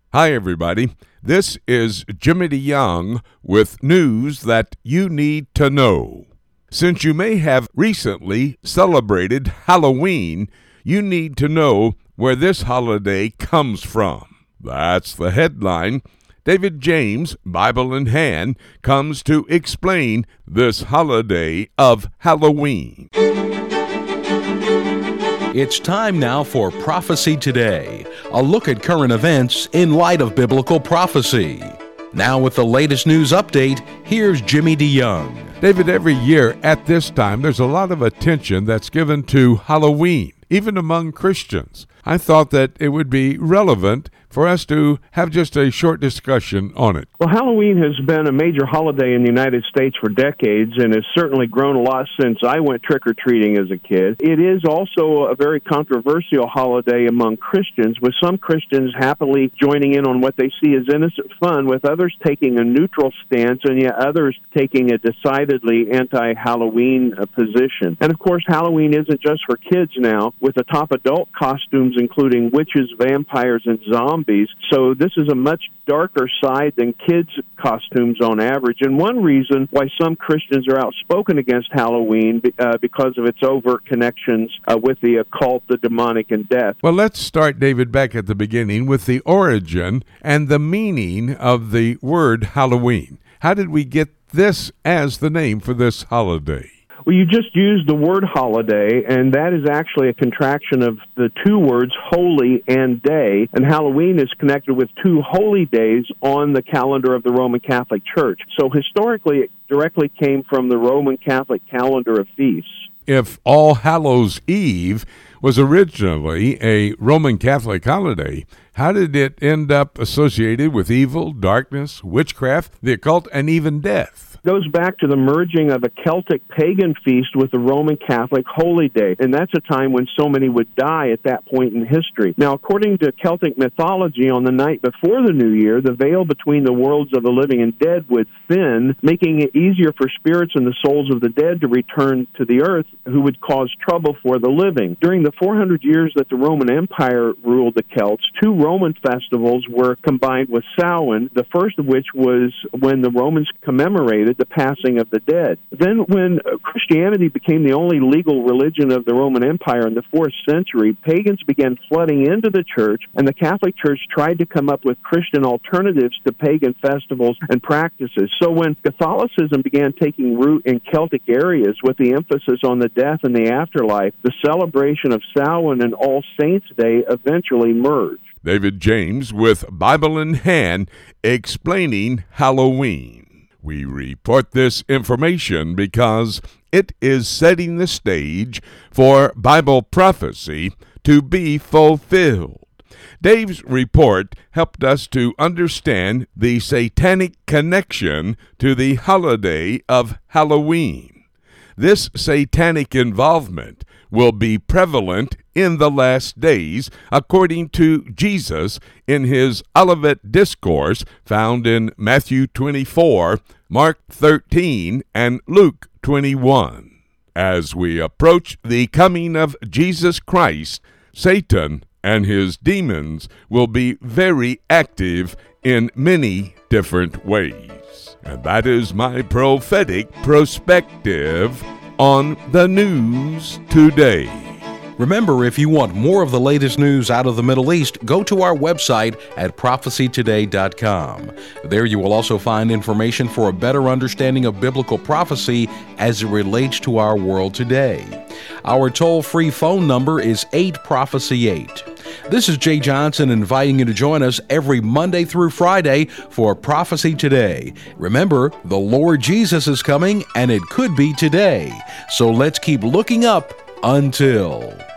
Hi, everybody. This is Jimmy DeYoung with news that you need to know. Since you may have recently celebrated Halloween, you need to know where this holiday comes from. That's the headline. David James, Bible in hand, comes to explain this holiday of Halloween. It's time now for Prophecy Today, a look at current events in light of biblical prophecy. Now with the latest news update, here's Jimmy DeYoung. David, every year at this time, there's a lot of attention that's given to Halloween, even among Christians. I thought that it would be relevant for us to have just a short discussion on it. Well, Halloween has been a major holiday in the United States for decades and has certainly grown a lot since I went trick-or-treating as a kid. It is also a very controversial holiday among Christians, with some Christians happily joining in on what they see as innocent fun, with others taking a neutral stance, and yet others taking a decidedly anti-Halloween position. And, of course, Halloween isn't just for kids now, with the top adult costumes including witches, vampires, and zombies. So this is a much darker side than kids' costumes on average. And one reason why some Christians are outspoken against Halloween because of its overt connections with the occult, the demonic, and death. Well, let's start, David, back at the beginning with the origin and the meaning of the word Halloween. How did we get this as the name for this holiday? Well, you just used the word holiday, and that is actually a contraction of the two words holy and day, and Halloween is connected with two holy days on the calendar of the Roman Catholic Church. So historically, it directly came from the Roman Catholic calendar of feasts. If All Hallows Eve was originally a Roman Catholic holiday, how did it end up associated with evil, darkness, witchcraft, the occult, and even death? Goes back to the merging of a Celtic pagan feast with the Roman Catholic Holy Day, and that's a time when so many would die at that point in history. Now, according to Celtic mythology, on the night before the New Year, the veil between the worlds of the living and dead would thin, making it easier for spirits and the souls of the dead to return to the earth, who would cause trouble for the living. During the 400 years that the Roman Empire ruled the Celts, two Roman festivals were combined with Samhain, the first of which was when the Romans commemorated the passing of the dead. Then when Christianity became the only legal religion of the Roman Empire in the 4th century, pagans began flooding into the church, and the Catholic Church tried to come up with Christian alternatives to pagan festivals and practices. So when Catholicism began taking root in Celtic areas with the emphasis on the death and the afterlife, the celebration of Samhain and All Saints' Day eventually merged. David James with Bible in hand explaining Halloween. We report this information because it is setting the stage for Bible prophecy to be fulfilled. Dave's report helped us to understand the satanic connection to the holiday of Halloween. This satanic involvement will be prevalent in the last days, according to Jesus in his Olivet Discourse found in Matthew 24, Mark 13, and Luke 21. As we approach the coming of Jesus Christ, Satan and his demons will be very active in many different ways. And that is my prophetic perspective on the news today. Remember, if you want more of the latest news out of the Middle East, go to our website at prophecytoday.com. There you will also find information for a better understanding of biblical prophecy as it relates to our world today. Our toll-free phone number is 8-PROPHECY-8. This is Jay Johnson inviting you to join us every Monday through Friday for Prophecy Today. Remember, the Lord Jesus is coming, and it could be today. So let's keep looking up until...